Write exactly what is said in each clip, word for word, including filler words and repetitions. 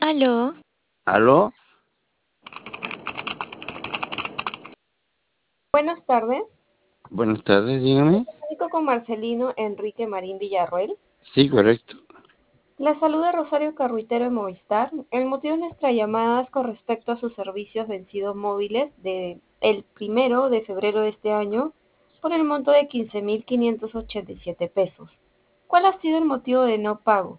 Aló, ¿Aló? Buenas tardes. Buenas tardes, dígame. Comunico con Marcelino Enrique Marín Villarroel. Sí, correcto. La saluda Rosario Carruitero de Movistar. El motivo de nuestra llamada es con respecto a sus servicios vencidos móviles de el primero de febrero de este año por el monto de quince mil quinientos ochenta y siete pesos. ¿Cuál ha sido el motivo de no pago?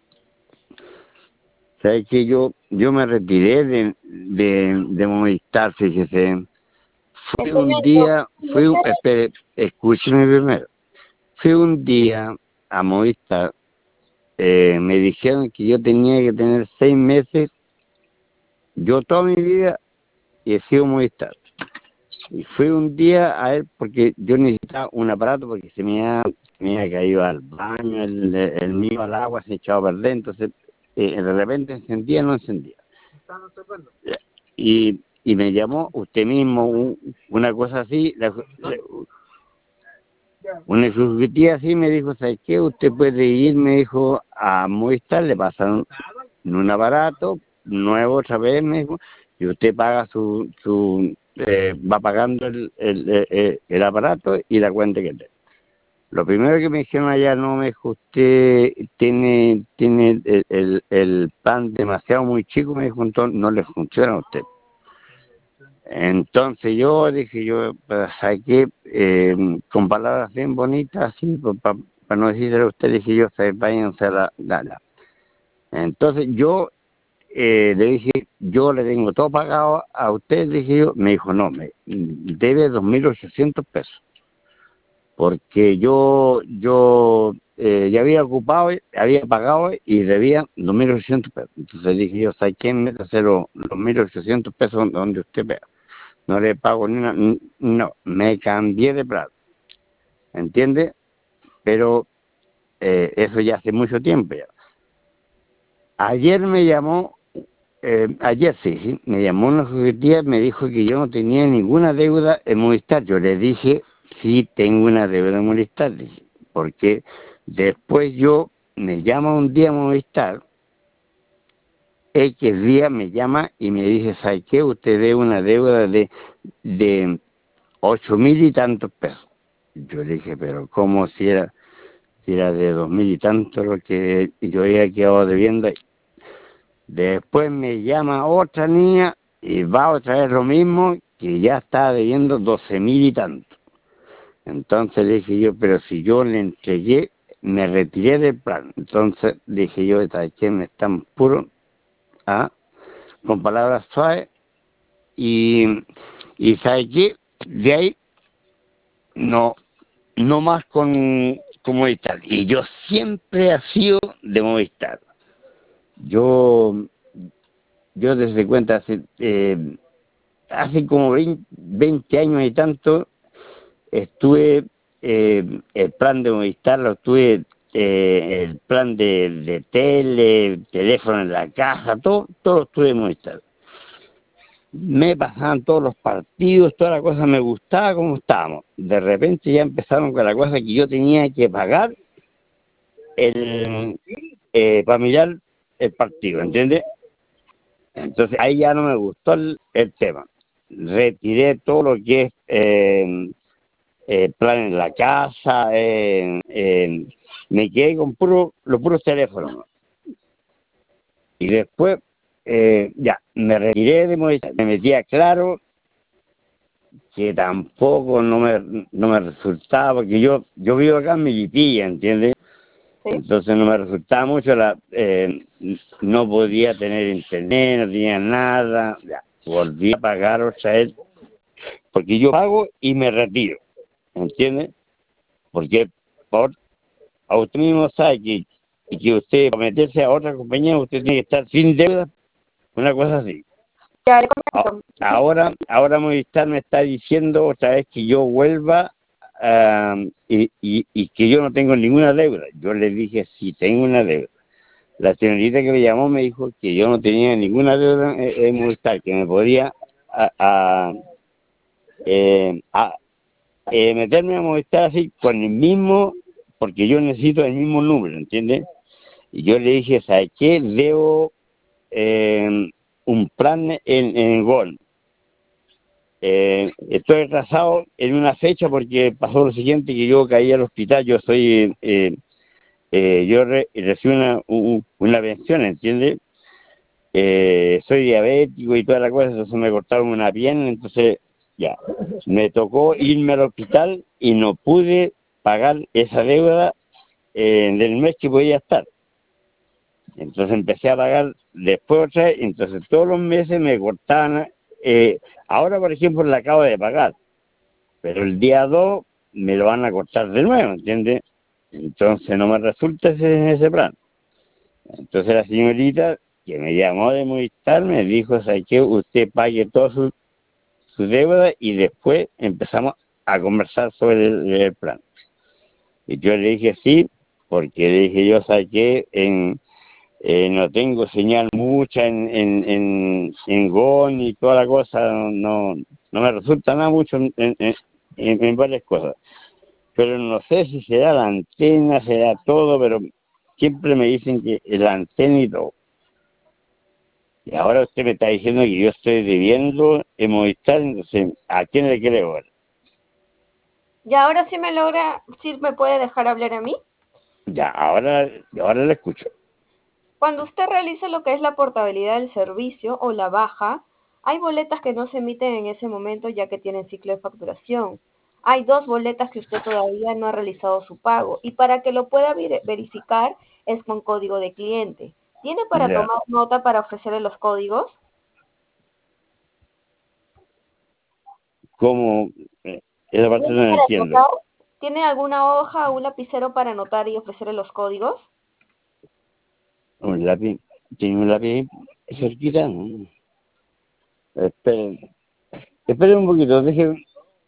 Sabes que yo, yo me retiré de, de, de Movistar, fíjese. Fui El un momento, día, fui, un- iniciar espere, escúcheme primero. Fui un día a Movistar, eh, me dijeron que yo tenía que tener seis meses, yo toda mi vida he sido Movistar. Y fui un día a él porque yo necesitaba un aparato porque se me había, se me había caído al baño, el, el mío al agua se echaba a perder, entonces eh, de repente encendía, no encendía. Y, y me llamó usted mismo, un- una cosa así, la- la- una ejecutiva así me dijo, ¿sabes qué? Usted puede ir, me dijo, a Movistar, le pasaron un aparato nuevo otra vez, me dijo, y usted paga su, su eh, va pagando el, el, el, el aparato y la cuenta que tiene. Lo primero que me dijeron allá, no me dijo, usted tiene, tiene el, el, el plan demasiado muy chico, me dijo, entonces no le funciona a usted. Entonces yo dije, yo pues, saqué eh, con palabras bien bonitas, así, para no decirle a usted, dije yo, "Sabe, váyanse a la gala". Entonces yo eh, le dije, yo le tengo todo pagado a usted, dije yo, me dijo, no, me debe dos mil ochocientos pesos, porque yo, yo eh, ya había ocupado, había pagado y debía dos mil ochocientos pesos. Entonces dije yo, ¿sabe quién me hace los, los mil ochocientos pesos donde usted vea? No le pago ni una, no, me cambié de plato, ¿entiende? Pero eh, eso ya hace mucho tiempo ya. Ayer me llamó, eh, ayer sí, sí, me llamó una ejecutiva, me dijo que yo no tenía ninguna deuda en Movistar. Yo le dije, sí, tengo una deuda en Movistar, dije, porque después yo me llama un día Movistar, X día me llama y me dice, ¿sabe qué? Usted debe una deuda de, de ocho mil y tantos pesos. Yo le dije, pero ¿cómo si era, si era de dos mil y tanto lo que yo había quedado debiendo ahí? Después me llama otra niña y va otra vez lo mismo, que ya estaba debiendo doce mil y tanto. Entonces le dije yo, pero si yo le entregué, me retiré del plan. Entonces le dije yo, ¿sabes qué? Me están puro, ¿ah? Con palabras suaves, y, y ¿sabes qué? De ahí no, no más con, con Movistar. Y yo siempre he sido de Movistar. Yo, yo desde cuenta, hace, eh, hace como veinte, veinte años y tanto, estuve, eh, el plan de Movistar lo tuve, eh, el plan de, de tele, teléfono en la casa, todo, todo lo estuve en Movistar. Me pasaban todos los partidos, toda la cosa me gustaba como estábamos. De repente ya empezaron con la cosa que yo tenía que pagar el, eh, para mirar el partido, ¿entiendes? Entonces ahí ya no me gustó el, el tema. Retiré todo lo que es eh, eh, plan en la casa, eh, eh, me quedé con puro, los puros teléfonos, ¿no? Y después eh, ya me retiré de Movistar, me metí a Claro, que tampoco no me, no me resultaba, porque yo yo vivo acá en Milipilla, ¿entiendes? ¿sí? Entonces no me resultaba mucho, la eh, no podía tener internet, no tenía nada, ya, volví a pagar otra vez, porque yo pago y me retiro, ¿entiendes? Porque por, a usted mismo sabe que, que usted, para meterse a otra compañía, usted tiene que estar sin deuda, una cosa así. Ya le A- comento. Ahora, ahora Movistar me está diciendo otra vez que yo vuelva, ah, y, y, y que yo no tengo ninguna deuda. Yo le dije, sí, tengo una deuda. La señorita que me llamó me dijo que yo no tenía ninguna deuda en, en Movistar, que me podía a, a, eh, a, eh, meterme a Movistar así con el mismo, porque yo necesito el mismo número, ¿entiendes? Y yo le dije, ¿sabes qué? Debo eh, un plan en, en Gol. Eh, estoy atrasado en una fecha porque pasó lo siguiente, que yo caí al hospital, yo soy, eh, eh, yo re, recibí una, un, una pensión, ¿entiendes? Eh, soy diabético y toda la cosa, entonces me cortaron una pierna, entonces ya, me tocó irme al hospital y no pude pagar esa deuda eh, del mes que podía estar. Entonces empecé a pagar después otra vez, entonces todos los meses me cortaban, eh, ahora por ejemplo la acabo de pagar, pero el día dos me lo van a cortar de nuevo, ¿entiendes? Entonces no me resulta ese, ese plan. Entonces la señorita que me llamó de Movistar me dijo, ¿sabe qué? Usted pague toda su, su deuda y después empezamos a conversar sobre el, el plan. Y yo le dije sí, porque le dije yo, ¿sabe qué? En, eh, no tengo señal mucha en, en, en, en GON y toda la cosa, no, no me resulta nada mucho en, en, en, en varias cosas. Pero no sé si será la antena, será todo, pero siempre me dicen que la antena y todo. Y ahora usted me está diciendo que yo estoy debiendo en Movistar, entonces, ¿a quién le creo ahora? Y ahora sí me logra, sí me puede dejar hablar a mí. Ya, ahora, ahora le escucho. Cuando usted realice lo que es la portabilidad del servicio o la baja, hay boletas que no se emiten en ese momento ya que tienen ciclo de facturación. Hay dos boletas que usted todavía no ha realizado su pago y para que lo pueda ver- verificar es con código de cliente. ¿Tiene para Ya, tomar nota para ofrecerle los códigos? ¿cómo? Eh, Esa parte ¿Tiene no la para entiendo. anotar? ¿Tiene alguna hoja o un lapicero para anotar y ofrecerle los códigos? Un lápiz, ¿tiene un lápiz cerquita? No. Esperen, esperen un poquito, déjenme,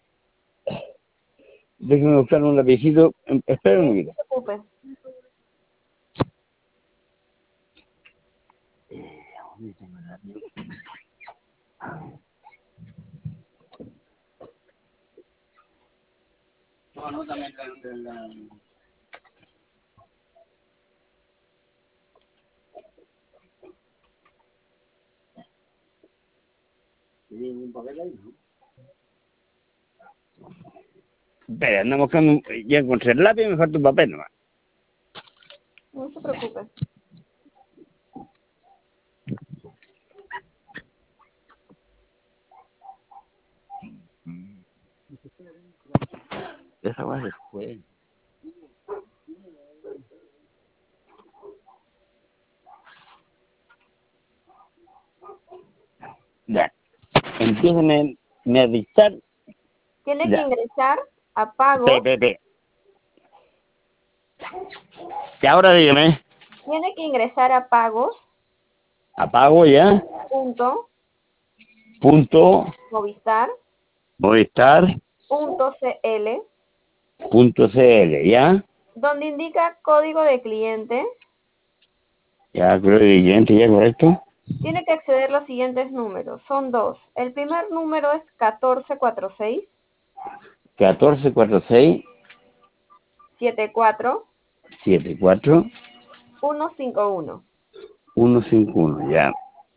déjenme buscar un lapicito. Esperen Sí, un no poquito. se preocupe. ¿Dónde tengo el lápiz? No, no, también la, la, ¿tiene un papel ahí? ¿No? Espera, anda buscando, un- ya encontré el lápiz, me falta un papel nomás. No se preocupe. Esa va a fue. Ya, empiezan a dictar. Tiene que Ya, ingresar a espera, pagos. espera, espera. Y ahora dígame, Tiene que ingresar a pagos. apago ya, Punto. punto, Movistar. Movistar, Punto cl, punto cl, ya, donde indica código de cliente. ya creo que siguiente, ya correcto, Tiene que acceder los siguientes números. Son dos. El primer número es catorce cuarenta y seis, catorce cuarenta y seis, setenta y cuatro, setenta y cuatro, ciento cincuenta y uno. ciento cincuenta y uno, ya,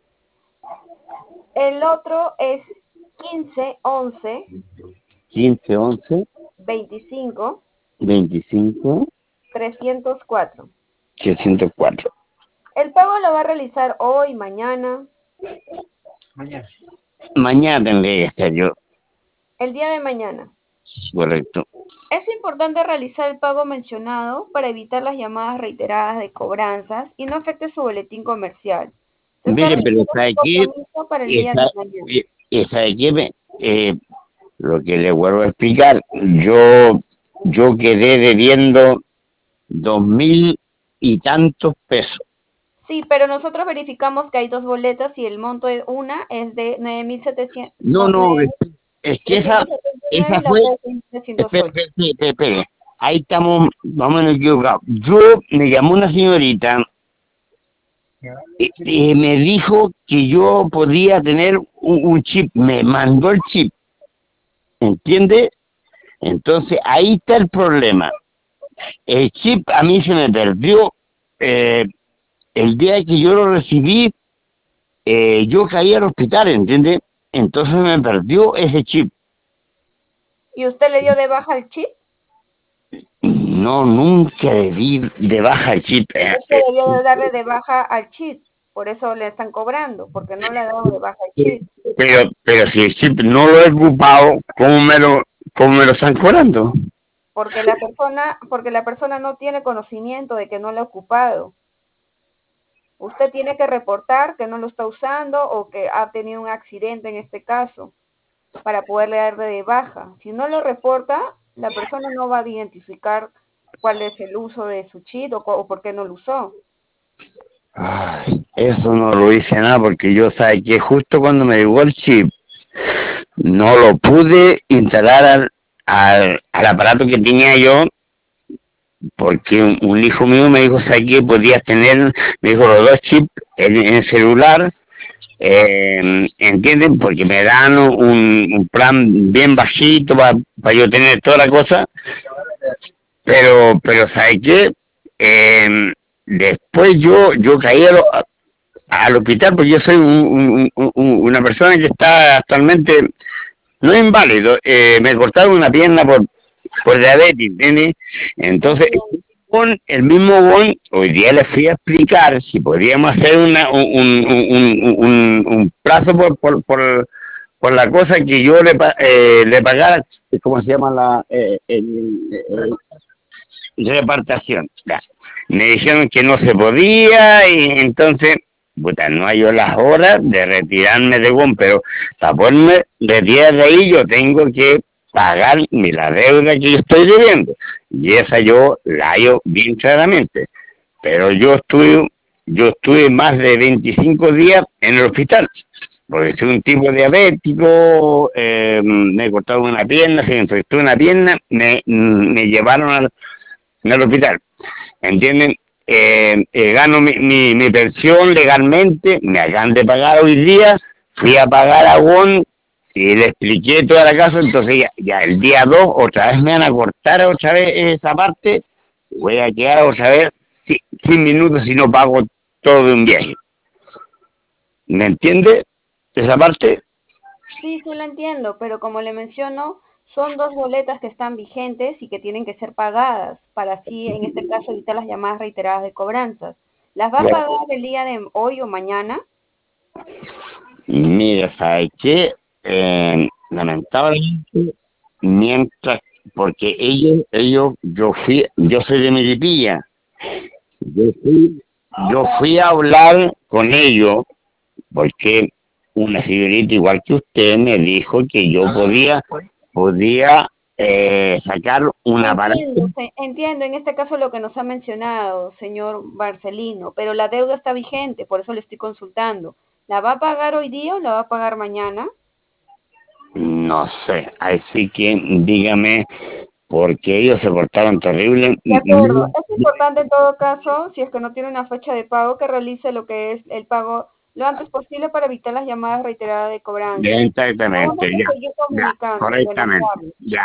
El otro es quince once, quince once, veinticinco, veinticinco, trescientos cuatro. trescientos cuatro. El pago lo va a realizar hoy, mañana, Mañana tendré que estar yo, el día de mañana. correcto. Es importante realizar el pago mencionado para evitar las llamadas reiteradas de cobranzas y no afecte su boletín comercial. Se está Mire, pero realizando ¿sabe un qué? compromiso para el día de Esa, mañana. eh, ¿sabe qué? Me- eh, lo que le vuelvo a explicar, yo, yo quedé debiendo dos mil y tantos pesos. Sí, pero nosotros verificamos que hay dos boletas y el monto de una es de nueve mil setecientos, No, no, no, es, es que esa, nueve mil setecientos setenta y nueve esa y la fue, otra es seis mil trescientos espere, ocho. espere, espere, espere. Ahí estamos, vamos a equivocados. Yo, me llamó una señorita y, y me dijo que yo podía tener un, un chip, me mandó el chip, ¿entiende? Entonces ahí está el problema. El chip a mí se me perdió eh, el día que yo lo recibí. eh, yo caí al hospital, ¿entiendes? Entonces me perdió ese chip. ¿Y usted le dio de baja el chip? No, nunca le di de baja el chip. Eh, Es que eh, debió de darle de baja al chip, por eso le están cobrando, porque no le ha dado de baja el chip. pero, pero si el chip no lo he ocupado, ¿cómo me lo, cómo me lo están cobrando? Porque la persona, porque la persona no tiene conocimiento de que no lo ha ocupado. Usted tiene que reportar que no lo está usando o que ha tenido un accidente en este caso para poderle dar de baja. Si no lo reporta, la persona no va a identificar cuál es el uso de su chip o, o por qué no lo usó. Ay, eso no lo hice nada porque yo sabía que justo cuando me llegó el chip, no lo pude instalar al, al, al aparato que tenía yo porque un, un hijo mío me dijo, ¿sabes qué? Podías tener, me dijo, los dos chips en, en el celular, eh, ¿entienden? Porque me dan un, un plan bien bajito para pa yo tener toda la cosa, pero, pero ¿sabes qué? Eh, después yo, yo caí a lo, al hospital porque yo soy un, un, un, una persona que está actualmente, no inválido, eh, me cortaron una pierna por, por diabetes, ¿entiendes? Entonces, Entiendo. con el mismo Bon, hoy día le fui a explicar si podríamos hacer una, un, un, un, un, un plazo por, por, por, por la cosa que yo le, eh, le pagara, ¿cómo se llama la eh, el, el, el repartación? Ya. Me dijeron que no se podía y entonces, puta, no hay yo las horas de retirarme de Bon, pero para poderme retirar de ahí yo tengo que pagar mi la deuda que yo estoy debiendo y esa yo la hallo bien claramente, pero yo estuve yo estuve más de veinticinco días en el hospital porque soy un tipo diabético, eh, me cortaron una pierna, se me infectó una pierna, me, me llevaron al, al hospital, ¿entienden? Eh, eh, gano mi, mi, mi pensión legalmente, me acaban de pagar hoy día, fui a pagar a Won y le expliqué toda la casa, entonces ya, ya el día dos otra vez me van a cortar otra vez esa parte, voy a quedar otra vez sin minutos si no pago todo de un viaje. ¿Me entiende esa parte? Sí, sí lo entiendo, pero como le menciono, son dos boletas que están vigentes y que tienen que ser pagadas para así, en este caso, evitar las llamadas reiteradas de cobranzas. ¿Las va a Ya. pagar el día de hoy o mañana? Mira, ¿sabes qué? Eh, lamentablemente, mientras, porque ellos, ellos, yo fui, yo soy de Melipilla, yo fui, yo fui a hablar con ellos porque una señorita igual que usted me dijo que yo podía, podía eh, sacar un aparato. Entiendo, se- entiendo en este caso lo que nos ha mencionado, señor Marcelino, pero la deuda está vigente, por eso le estoy consultando. ¿La va a pagar hoy día o la va a pagar mañana? No sé, así que dígame, porque ellos se portaron terrible. De acuerdo, es importante en todo caso, si es que no tiene una fecha de pago, que realice lo que es el pago lo antes posible para evitar las llamadas reiteradas de cobranza. Nos vamos Exactamente, a ya, seguir ya, comunicando. Buenas correctamente, tardes. ya.